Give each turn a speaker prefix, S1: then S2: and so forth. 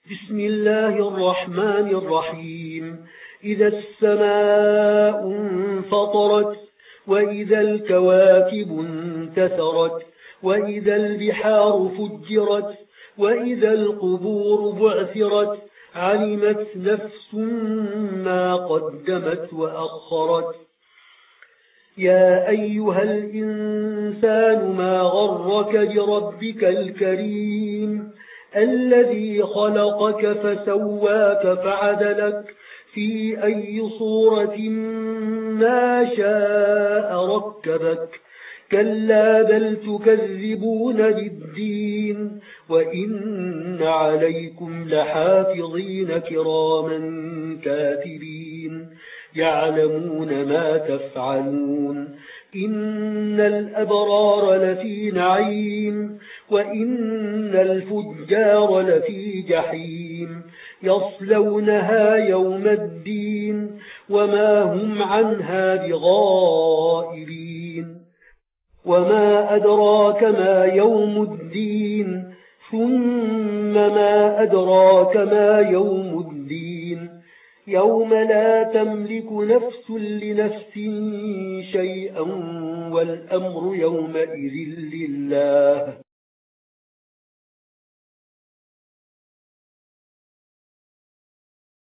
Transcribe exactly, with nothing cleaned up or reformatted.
S1: بسم الله الرحمن الرحيم إذا السماء انفطرت وإذا الكواكب انتثرت وإذا البحار فجرت وإذا القبور بعثرت علمت نفس ما قدمت وأخرت يا أيها الإنسان ما غرك بربك الكريم الذي خلقك فسواك فعدلك في أي صورة ما شاء ركبك كلا بل تكذبون بالدين وإن عليكم لحافظين كراما كاتبين يعلمون ما تفعلون إن الأبرار لفي نعيم وإن الفجار لفي جحيم يصلونها يوم الدين وما هم عنها بغائبين وما أدراك ما يوم الدين ثم ما أدراك ما يوم الدين يوم لا تملك نفس لنفس شيئا والأمر يومئذ لله